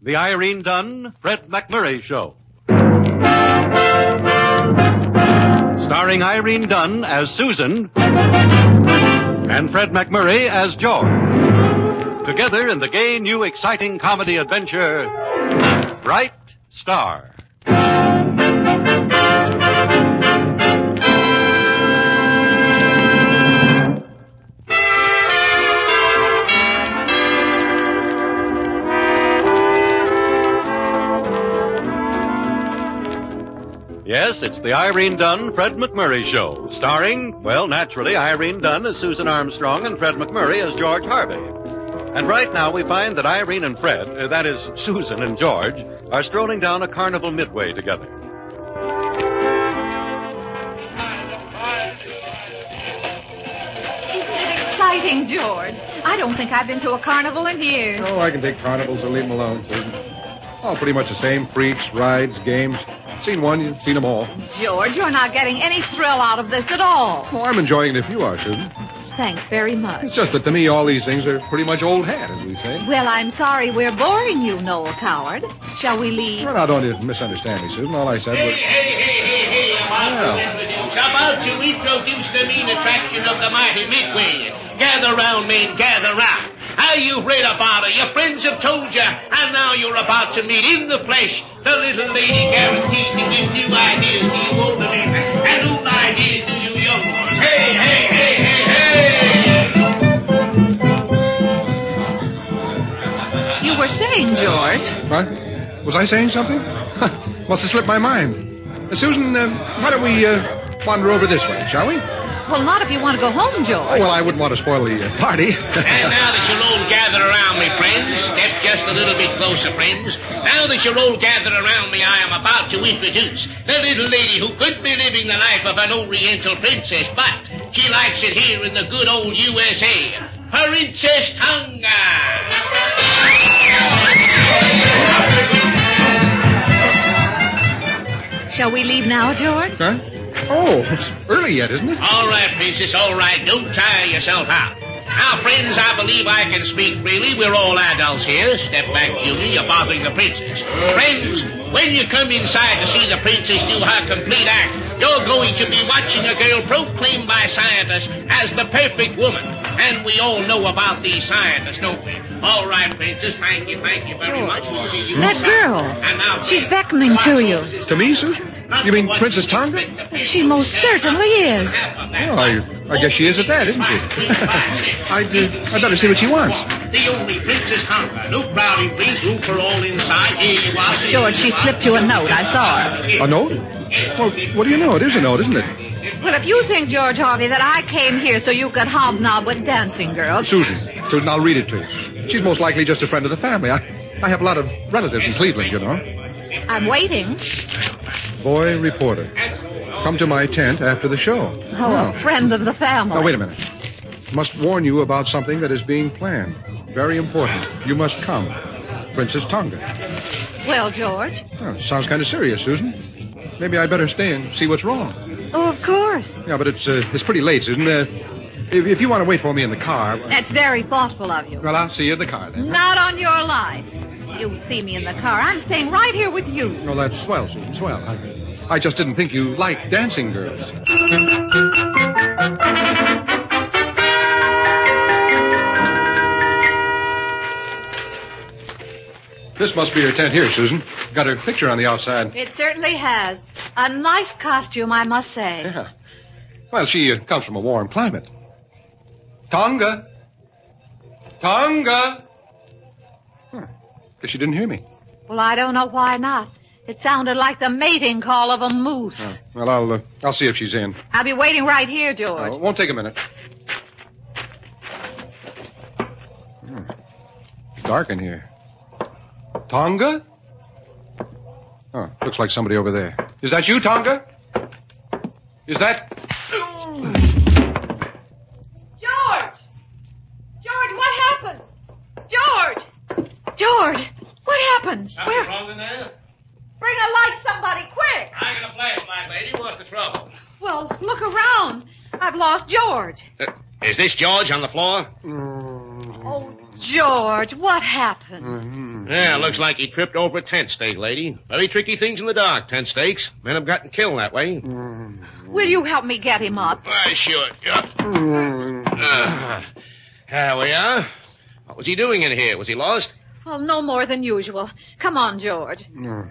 The Irene Dunn, Fred McMurray Show. Starring Irene Dunn as Susan and Fred McMurray as George. Together in the gay, new, exciting comedy adventure, Bright Star. Yes, it's the Irene Dunn, Fred McMurray Show, starring, well, naturally, Irene Dunn as Susan Armstrong and Fred McMurray as George Harvey. And right now we find that Irene and Fred, that is, Susan and George, are strolling down a carnival midway together. Isn't it exciting, George? I don't think I've been to a carnival in years. Oh, I can take carnivals or leave them alone, Susan. All pretty much the same. Freaks, rides, games. Seen one, you've seen them all. George, you're not getting any thrill out of this at all. Oh, I'm enjoying it if you are, Susan. Thanks very much. It's just that to me all these things are pretty much old hat, as we say. Well, I'm sorry we're boring you, Noel Coward. Shall we leave? Well, now, don't misunderstand me, Susan. All I said was... Hey, about to introduce the main attraction of the mighty Midway. Gather round, men, gather round. How you've read about her, your friends have told you, and now you're about to meet in the flesh the little lady guaranteed to give new ideas to you older men, and old ideas to you young ones. Hey, hey, hey, hey, hey! You were saying, George. What? Was I saying something? Must have slipped my mind. Susan, why don't we wander over this way, shall we? Well, not if you want to go home, George. Oh, well, I wouldn't want to spoil the party. And now that you're all gathered around me, friends, step just a little bit closer, friends. Now that you're all gathered around me, I am about to introduce the little lady who could be living the life of an Oriental princess, but she likes it here in the good old USA. Princess Tonga. Shall we leave now, George? Huh? Oh, it's early yet, isn't it? All right, Princess, all right. Don't tire yourself out. Now, friends, I believe I can speak freely. We're all adults here. Step back, Junior. You're bothering the princess. Friends, when you come inside to see the princess do her complete act, you're going to be watching a girl proclaimed by scientists as the perfect woman. And we all know about these scientists, don't we? All right, Princess, thank you very much. We'll see you That inside. girl. And now, She's beckoning to you. To me, Susan? You mean Princess Tonga? She most certainly is. Well, I guess she is at that, isn't she? I'd better see what she wants. The only Princess Tonga. No crowding, please. Room for all inside. Here you are. George, she slipped you a note. I saw her. A note? Well, what do you know? It is a note, isn't it? Well, if you think, George Harvey, that I came here so you could hobnob with dancing girls... Susan, I'll read it to you. She's most likely just a friend of the family. I have a lot of relatives in Cleveland, you know. I'm waiting. Boy reporter. Come to my tent after the show. Oh, a friend of the family. Now, wait a minute. Must warn you about something that is being planned. Very important. You must come. Princess Tonga. Well, George? Oh, sounds kind of serious, Susan. Maybe I better stay and see what's wrong. Oh, of course. Yeah, but it's pretty late, Susan. If you want to wait for me in the car... That's very thoughtful of you. Well, I'll see you in the car then. Not on your life. You'll see me in the car. I'm staying right here with you. Oh, that's swell, Susan, swell. I just didn't think you liked dancing girls. This must be her tent here, Susan. Got her picture on the outside. It certainly has. A nice costume, I must say. Yeah. Well, she comes from a warm climate. Tonga! Tonga! Guess she didn't hear me. Well, I don't know why not. It sounded like the mating call of a moose. Well, I'll see if she's in. I'll be waiting right here, George. It won't take a minute. It's dark in here. Tonga? Oh, looks like somebody over there. Is that you, Tonga? Is that... George! George, what happened? George! George! What happened? Something wrong in there? Bring a light, somebody, quick! I got a flashlight, lady. What's the trouble? Well, look around. I've lost George. Is this George on the floor? Oh, George, what happened? Yeah, looks like he tripped over a tent stake, lady. Very tricky things in the dark, tent stakes. Men have gotten killed that way. Will you help me get him up? I should. Here we are. What was he doing in here? Was he lost? Well, no more than usual. Come on, George.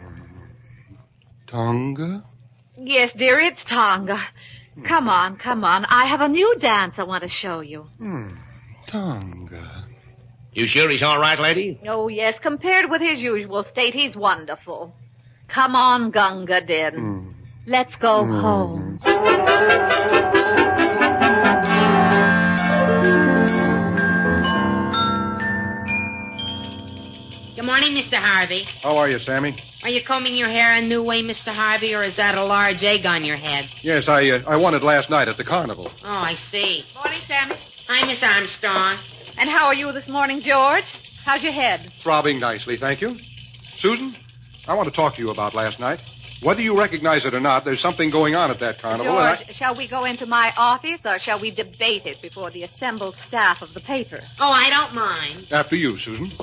Tonga? Yes, dear, it's Tonga. Come on. I have a new dance I want to show you. Tonga. You sure he's all right, lady? Oh, yes. Compared with his usual state, he's wonderful. Come on, Gunga Din. Let's go home. Good morning, Mr. Harvey. How are you, Sammy? Are you combing your hair a new way, Mr. Harvey, or is that a large egg on your head? Yes, I won it last night at the carnival. Oh, I see. Morning, Sammy. Hi, Miss Armstrong. And how are you this morning, George? How's your head? Throbbing nicely, thank you. Susan, I want to talk to you about last night. Whether you recognize it or not, there's something going on at that carnival. George, shall we go into my office, or shall we debate it before the assembled staff of the paper? Oh, I don't mind. After you, Susan.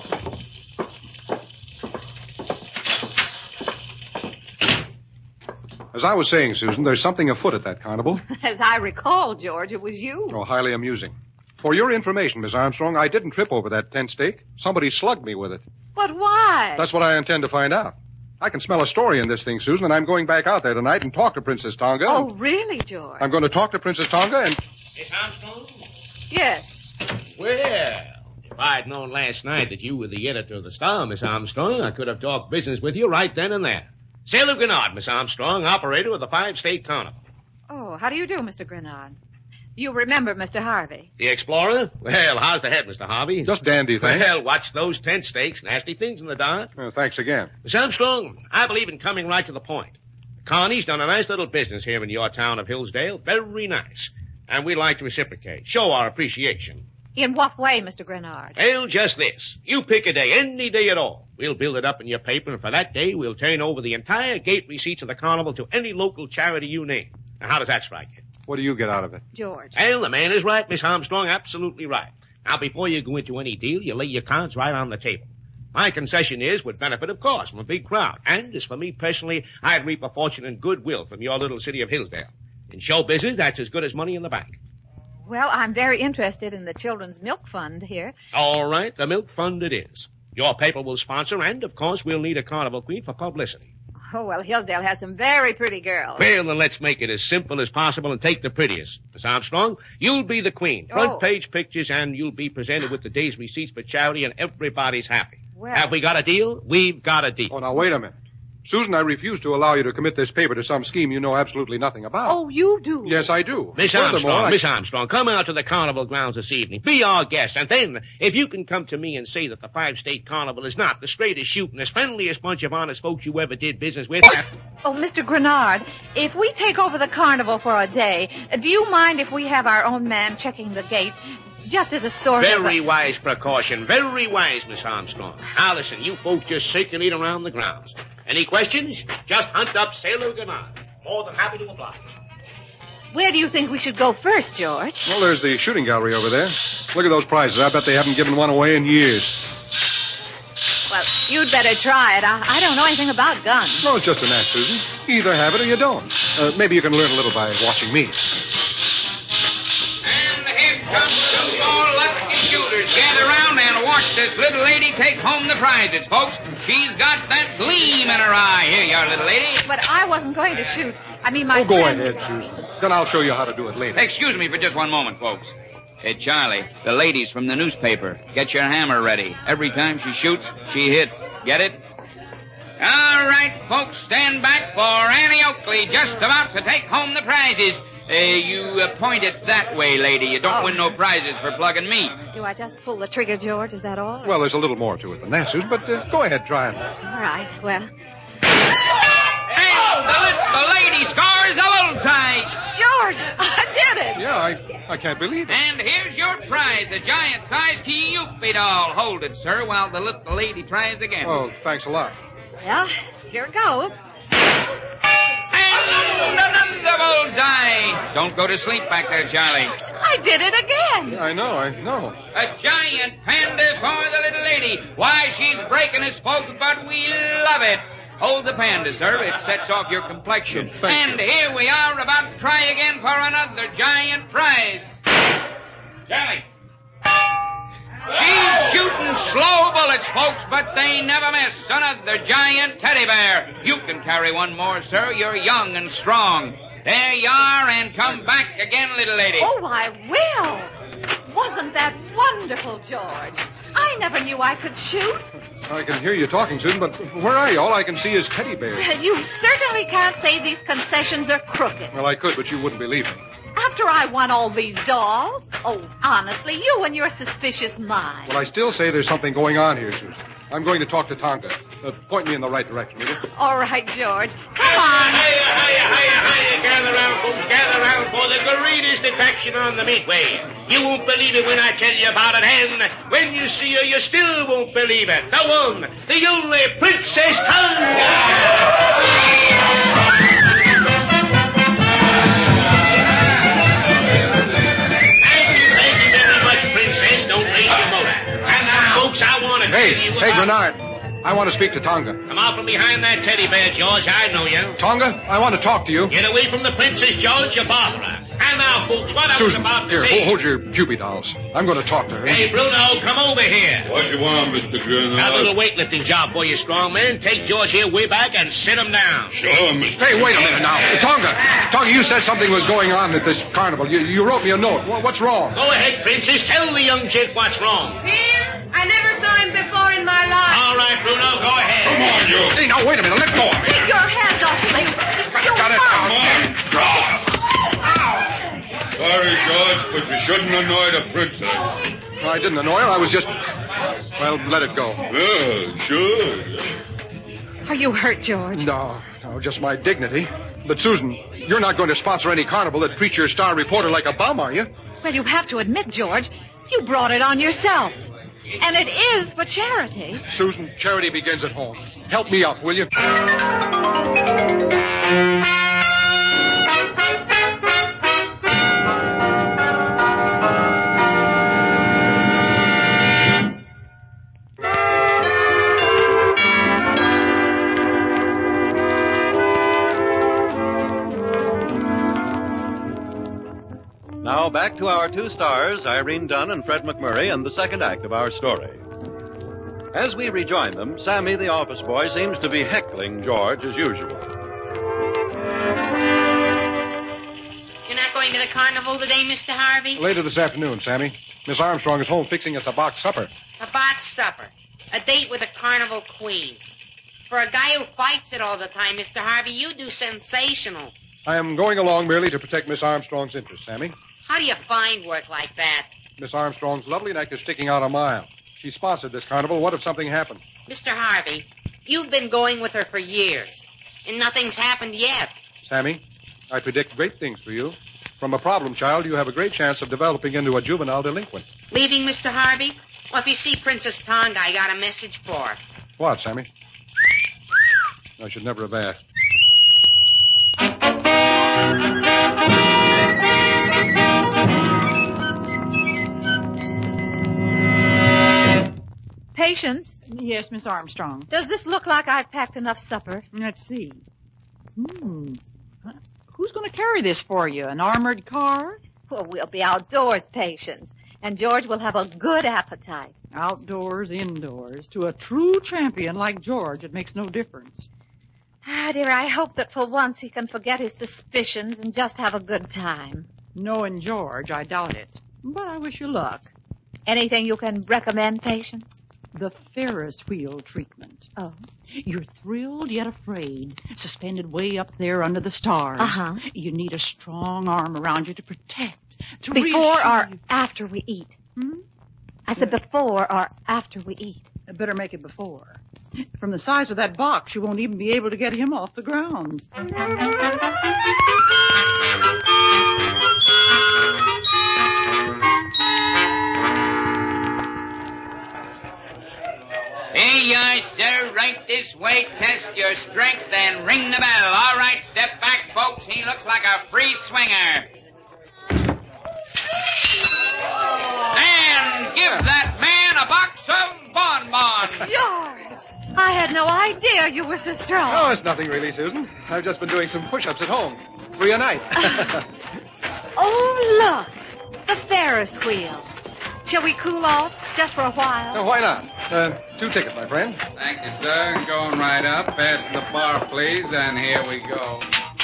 As I was saying, Susan, there's something afoot at that carnival. As I recall, George, it was you. Oh, highly amusing. For your information, Miss Armstrong, I didn't trip over that tent stake. Somebody slugged me with it. But why? That's what I intend to find out. I can smell a story in this thing, Susan, and I'm going back out there tonight and talk to Princess Tonga. Oh, really, George? I'm going to talk to Princess Tonga and... Miss Armstrong? Yes. Well, if I'd known last night that you were the editor of the Star, Miss Armstrong, I could have talked business with you right then and there. Sailor Grenard, Miss Armstrong, operator of the 5-State Carnival. Oh, how do you do, Mr. Grenard? You remember Mr. Harvey? The explorer? Well, how's the head, Mr. Harvey? Just dandy, thanks. Well, watch those tent stakes. Nasty things in the dark. Thanks again. Miss Armstrong, I believe in coming right to the point. Connie's done a nice little business here in your town of Hillsdale. Very nice. And we'd like to reciprocate. Show our appreciation. In what way, Mr. Grenard? Well, just this. You pick a day, any day at all. We'll build it up in your paper, and for that day, we'll turn over the entire gate receipts of the carnival to any local charity you name. Now, how does that strike you? What do you get out of it? George. Well, the man is right, Miss Armstrong, absolutely right. Now, before you go into any deal, you lay your cards right on the table. My concession is, would benefit, of course, from a big crowd. And as for me personally, I'd reap a fortune and goodwill from your little city of Hillsdale. In show business, that's as good as money in the bank. Well, I'm very interested in the Children's Milk Fund here. All right, the Milk Fund it is. Your paper will sponsor, and, of course, we'll need a carnival queen for publicity. Oh, well, Hillsdale has some very pretty girls. Well, then let's make it as simple as possible and take the prettiest. Miss Armstrong, you'll be the queen. Front page pictures, and you'll be presented with the day's receipts for charity, and everybody's happy. Well... Have we got a deal? We've got a deal. Oh, now, wait a minute. Susan, I refuse to allow you to commit this paper to some scheme you know absolutely nothing about. Oh, you do? Yes, I do. Miss Armstrong, come out to the carnival grounds this evening. Be our guest. And then, if you can come to me and say that the 5-State Carnival is not the straightest shooting, as friendliest bunch of honest folks you ever did business with... Oh, Mr. Grenard, if we take over the carnival for a day, do you mind if we have our own man checking the gate? Just as a sort of... Very wise precaution. Very wise, Miss Armstrong. Now, listen, you folks just circulate around the grounds. Any questions? Just hunt up Sailor Grenard. More than happy to oblige. Where do you think we should go first, George? Well, there's the shooting gallery over there. Look at those prizes. I bet they haven't given one away in years. Well, you'd better try it. I don't know anything about guns. No, it's just an act, Susan. You either have it or you don't. Maybe you can learn a little by watching me. And here comes some more lucky shooters. Gather around and watch this little lady take home the prizes, folks. She's got that gleam in her eye. Here you are, little lady. But I wasn't going to shoot. I mean, my go friend... ahead, Susan. Then I'll show you how to do it later. Excuse me for just one moment, folks. Hey, Charlie, the ladies from the newspaper. Get your hammer ready. Every time she shoots, she hits. Get it? All right, folks, stand back for Annie Oakley, just about to take home the prizes. You point it that way, lady. You don't win no prizes for plugging me. Do I just pull the trigger, George? Is that all? Well, there's a little more to it than that, Susan, but go ahead, try it. All right, well... And the lady scores a bullseye. George, I did it. Yeah, I can't believe it. And here's your prize, a giant-sized Kewpie doll. Hold it, sir, while the little lady tries again. Oh, thanks a lot. Well, here it goes. And Another bullseye. Don't go to sleep back there, Charlie. I did it again. Yeah, I know. A giant panda for the little lady. Why, she's breaking us, folks, but we love it. Hold the panda, sir. It sets off your complexion. Thank you. Here we are about to try again for another giant prize. Charlie. She's shooting slow bullets, folks, but they never miss. Another giant teddy bear. You can carry one more, sir. You're young and strong. There you are, and come back again, little lady. Oh, I will. Wasn't that wonderful, George? I never knew I could shoot. I can hear you talking, Susan, but where are you? All I can see is teddy bears. You certainly can't say these concessions are crooked. Well, I could, but you wouldn't believe me. After I won all these dolls? Oh, honestly, you and your suspicious mind. Well, I still say there's something going on here, Susan. I'm going to talk to Tonka. Point me in the right direction, will you? All right, George. Come on. Hiya. Gather round, folks. Gather round for the greatest attraction on the Midway. You won't believe it when I tell you about it, and when you see her, you still won't believe it. The one, the only Princess Tonga. Hey, Grenard. I want to speak to Tonga. Come out from behind that teddy bear, George. I know you. Tonga, I want to talk to you. Get away from the princess, George. You bother her. And now, folks, what I was Susan, about to here, say... hold your Cupid dolls. I'm going to talk to her. Hey, Bruno, come over here. What you want, Mr. Grenard? A little weightlifting job for you, strong man. Take George here way back and sit him down. Sure, Mr. Hey, wait a minute now. Tonga, you said something was going on at this carnival. You wrote me a note. What's wrong? Go ahead, princess. Tell the young chick what's wrong. Here? I never saw him before in my life. All right, Bruno, go ahead. Come on, you. Hey, now, wait a minute. Let go of me. Keep your hands off me. Got it. Come on, draw. Sorry, George, but you shouldn't annoy the princess. I didn't annoy her. I was just... Well, let it go. Yeah, sure. Are you hurt, George? No, just my dignity. But, Susan, you're not going to sponsor any carnival that treats your star reporter like a bum, are you? Well, you have to admit, George, you brought it on yourself. And it is for charity. Susan, charity begins at home. Help me up, will you? Now back to our two stars, Irene Dunn and Fred McMurray, and the second act of our story. As we rejoin them, Sammy, the office boy, seems to be heckling George as usual. You're not going to the carnival today, Mr. Harvey? Later this afternoon, Sammy. Miss Armstrong is home fixing us a box supper. A box supper. A date with a carnival queen. For a guy who fights it all the time, Mr. Harvey, you do sensational. I am going along merely to protect Miss Armstrong's interests, Sammy. How do you find work like that? Miss Armstrong's lovely neck is sticking out a mile. She sponsored this carnival. What if something happened? Mr. Harvey, you've been going with her for years, and nothing's happened yet. Sammy, I predict great things for you. From a problem child, you have a great chance of developing into a juvenile delinquent. Leaving, Mr. Harvey? Well, if you see Princess Tonga, I got a message for her. What, Sammy? I should never have asked. Patience, Yes, Miss Armstrong. does this look like I've packed enough supper? Let's see. Who's going to carry this for you? An armored car? Well, we'll be outdoors, Patience. And George will have a good appetite. Outdoors, indoors. To a true champion like George, it makes no difference. Ah, dear, I hope that for once he can forget his suspicions and just have a good time. Knowing George, I doubt it. But I wish you luck. Anything you can recommend, Patience? The Ferris wheel treatment. Oh. You're thrilled yet afraid, suspended way up there under the stars. Uh-huh. You need a strong arm around you to protect, to Before reassure or you. after we eat? I said before or after we eat. Better make it before. From the size of that box, you won't even be able to get him off the ground. Here you are, sir, right right, this way, test your strength, and ring the bell. All right, step back, folks. He looks like a free swinger. And give that man a box of bonbons. George, I had no idea you were so strong. Oh, it's nothing really, Susan. I've just been doing some push-ups at home. 3 a night. Oh, look. The Ferris wheel. Shall we cool off just for a while? Oh, why not? 2 tickets, my friend. Thank you, sir. Going right up. Pass the bar, please, and here we go.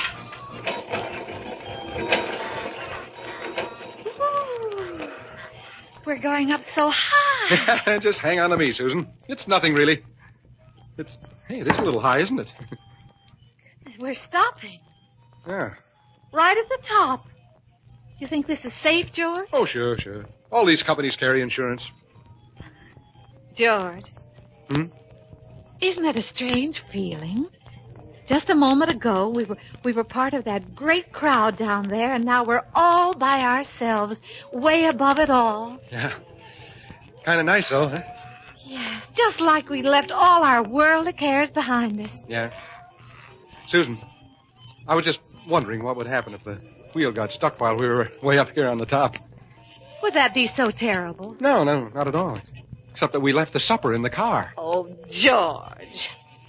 Ooh, we're going up so high. Just hang on to me, Susan. It's nothing really. Hey, it is a little high, isn't it? We're stopping. Yeah. Right at the top. You think this is safe, George? Oh, sure. All these companies carry insurance. George. Hmm? Isn't it a strange feeling? Just a moment ago, we were part of that great crowd down there, and now we're all by ourselves, way above it all. Yeah. Kind of nice, though, huh? Yes, just like we left all our worldly cares behind us. Yeah. Susan, I was just wondering what would happen if the wheel got stuck while we were way up here on the top. Would that be so terrible? No, not at all. Except that we left the supper in the car. Oh, George.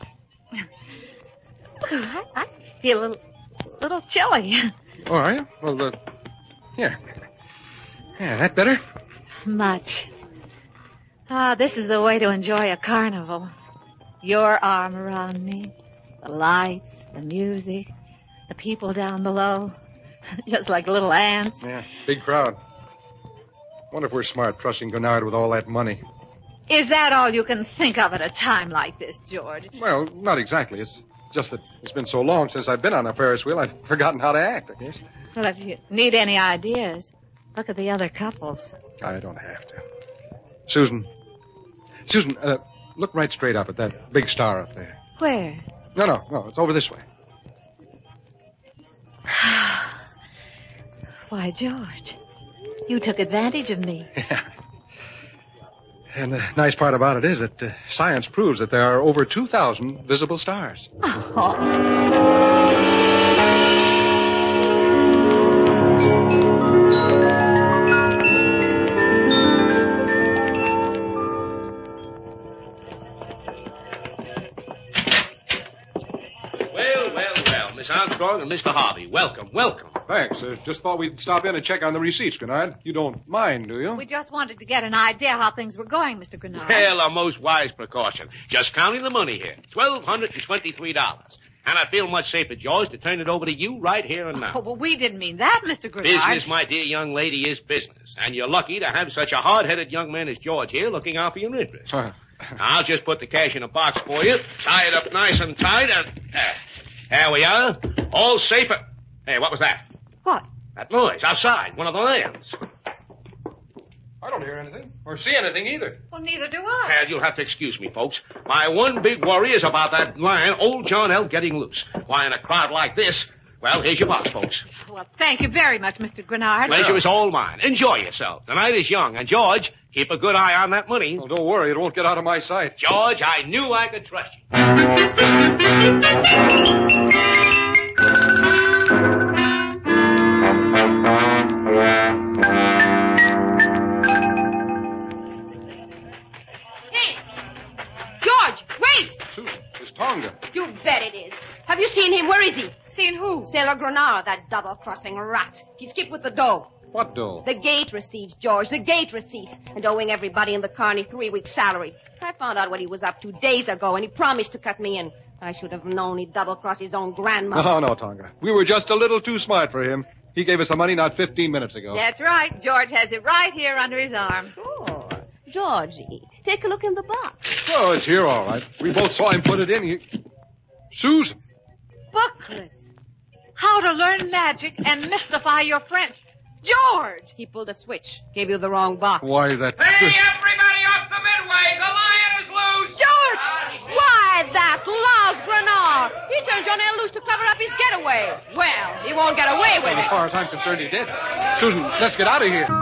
I feel a little chilly. Oh, are you? Well, here. Yeah, that better? Much. This is the way to enjoy a carnival. Your arm around me, the lights, the music, the people down below, just like little ants. Yeah, big crowd. Wonder if we're smart trusting Grenard with all that money. Is that all you can think of at a time like this, George? Well, not exactly. It's just that it's been so long since I've been on a Ferris wheel, I've forgotten how to act, I guess. Well, if you need any ideas, look at the other couples. I don't have to. Susan, look right straight up at that big star up there. Where? No, it's over this way. Why, George, you took advantage of me. Yeah. And the nice part about it is that science proves that there are over 2,000 visible stars. Oh. Well, Miss Armstrong and Mr. Harvey, welcome. Thanks. Just thought we'd stop in and check on the receipts, Grenard. You don't mind, do you? We just wanted to get an idea how things were going, Mr. Grenard. Well, a most wise precaution. Just counting the money here. $1,223. And I feel much safer, George, to turn it over to you right here and now. Oh, well, we didn't mean that, Mr. Grenard. Business, my dear young lady, is business. And you're lucky to have such a hard-headed young man as George here looking out for your interests. I'll just put the cash in a box for you, tie it up nice and tight, and... there we are. All safe. Hey, what was that? What? That noise outside. One of the lands. I don't hear anything. Or see anything either. Well, neither do I. Well, you'll have to excuse me, folks. My one big worry is about that lion, old John L., getting loose. Why, in a crowd like this... Well, here's your box, folks. Well, thank you very much, Mr. Grenard. Pleasure is all mine. Enjoy yourself. The night is young. And, George, keep a good eye on that money. Well, don't worry. It won't get out of my sight. George, I knew I could trust you. Hey! George, wait! Susan, it's Tonga. You bet it is. Have you seen him? Where is he? Seen who? Sailor Grenard, that double-crossing rat. He skipped with the dough. What dough? The gate receipts, George, the gate receipts. And owing everybody in the carny 3 weeks' salary. I found out what he was up to days ago, and he promised to cut me in. I should have known he'd double-cross his own grandmother. No, Tonga. We were just a little too smart for him. He gave us the money not 15 minutes ago. That's right. George has it right here under his arm. Sure. Georgie, take a look in the box. Oh, it's here, all right. We both saw him put it in. Susan. Booklets. How to learn magic and mystify your friends. George! He pulled a switch. Gave you the wrong box. Why, that... Hey, everybody off the midway! The lion is loose! George! Why, that louse Grenard! He turned John L. loose to cover up his getaway. Well, he won't get away with As it. far as I'm concerned, he did. Susan, let's get out of here.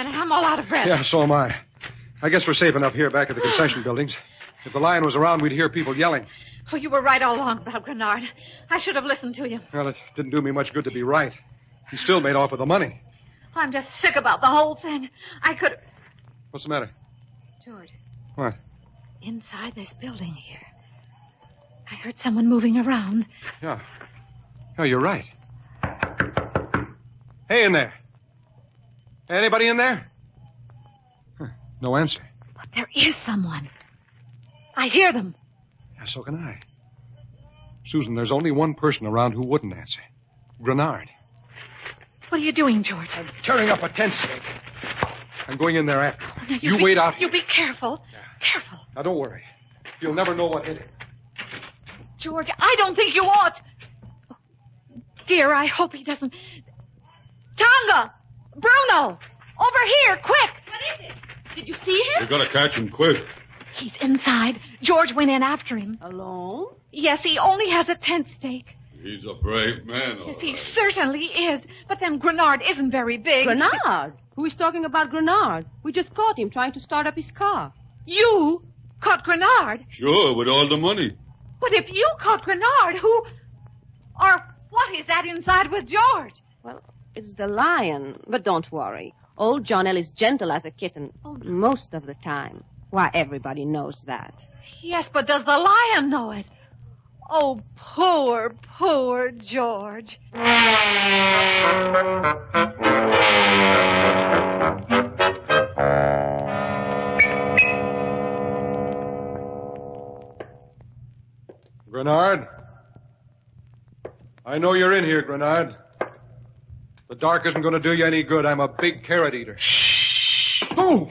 and I'm all out of breath. Yeah, so am I. I guess we're safe enough here back at the concession buildings. If the lion was around, we'd hear people yelling. Oh, you were right all along about Grenard. I should have listened to you. Well, it didn't do me much good to be right. He still made off with the money. I'm just sick about the whole thing. I could... What's the matter? George. What? Inside this building here. I heard someone moving around. Yeah. Oh, you're right. Hey, in there. Anybody in there? Huh, no answer. But there is someone. I hear them. Yeah, so can I. Susan, there's only one person around who wouldn't answer. Grenard. What are you doing, George? I'm tearing up a tent stake. I'm going in there after him. Now, You wait out You here. be careful. Yeah. Careful. Now, don't worry. You'll never know what hit him. George, I don't think you ought. Oh, dear, I hope he doesn't. Tonga! Bruno! Over here, quick! What is it? Did you see him? We gotta catch him quick. He's inside. George went in after him. Alone? Yes, he only has a tent stake. He's a brave man, all Yes, he right. certainly is. But then Grenard isn't very big. Grenard? Who is talking about Grenard? We just caught him trying to start up his car. You caught Grenard? Sure, with all the money. But if you caught Grenard, who... Or what is that inside with George? Well, it's the lion. But don't worry. Old John L. is gentle as a kitten. Most of the time. Why, everybody knows that. Yes, but does the lion know it? Oh, poor, poor George. Grenard? I know you're in here, Grenard. The dark isn't going to do you any good. I'm a big carrot eater. Oh!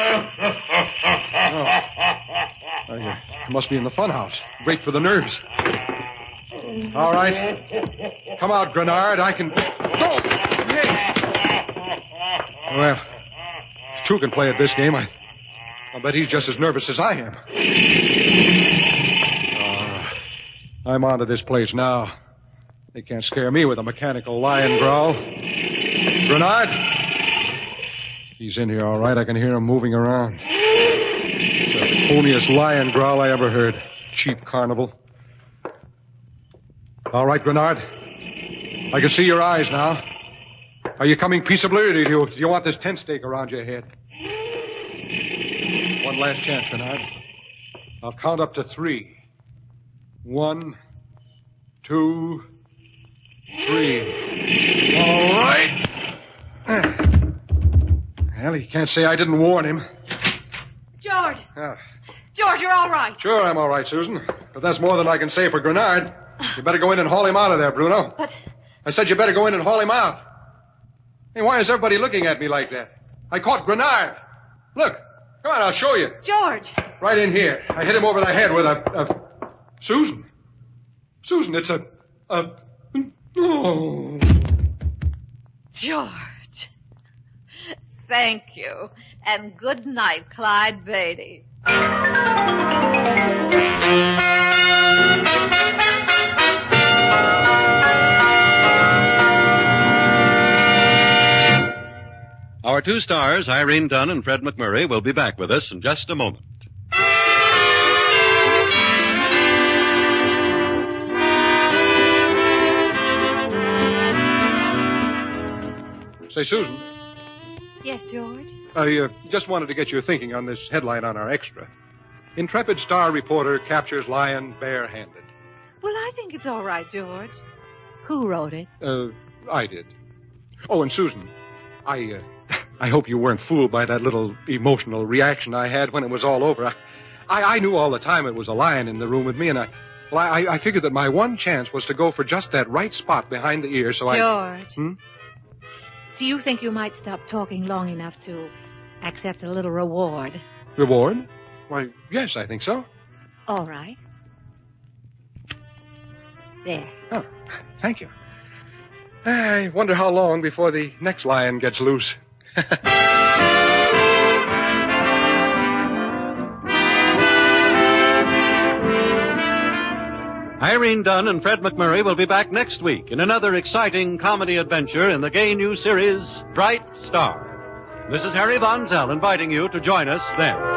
You must be in the funhouse. Great for the nerves. All right. Come out, Grenard. I can... Go! Hey! Well, if two can play at this game, I'll bet he's just as nervous as I am. I'm onto this place now. They can't scare me with a mechanical lion growl. Grenard? He's in here, all right. I can hear him moving around. It's the phoniest lion growl I ever heard. Cheap carnival. All right, Grenard. I can see your eyes now. Are you coming peaceably, or do you want this tent stake around your head? One last chance, Grenard. I'll count up to 3. 1, 2, 3. All right. Well, he can't say I didn't warn him. George! George, you're all right. Sure, I'm all right, Susan. But that's more than I can say for Grenard. You better go in and haul him out of there, Bruno. But... I said you better go in and haul him out. Hey, why is everybody looking at me like that? I caught Grenard. Look. Come on, I'll show you. George! Right in here. I hit him over the head with a... Susan. Susan, it's a... Oh. George. Thank you. And good night, Clyde Beatty. Our two stars, Irene Dunn and Fred McMurray, will be back with us in just a moment. Say, Susan. Yes, George? I just wanted to get your thinking on this headline on our extra. Intrepid Star reporter captures lion barehanded. Well, I think it's all right, George. Who wrote it? I did. Oh, and Susan, I hope you weren't fooled by that little emotional reaction I had when it was all over. I knew all the time it was a lion in the room with me, and I figured that my one chance was to go for just that right spot behind the ear, so George. Do you think you might stop talking long enough to accept a little reward? Reward? Why, yes, I think so. All right. There. Oh, thank you. I wonder how long before the next lion gets loose. Irene Dunn and Fred McMurray will be back next week in another exciting comedy adventure in the gay new series, Bright Star. This is Harry Von Zell inviting you to join us then.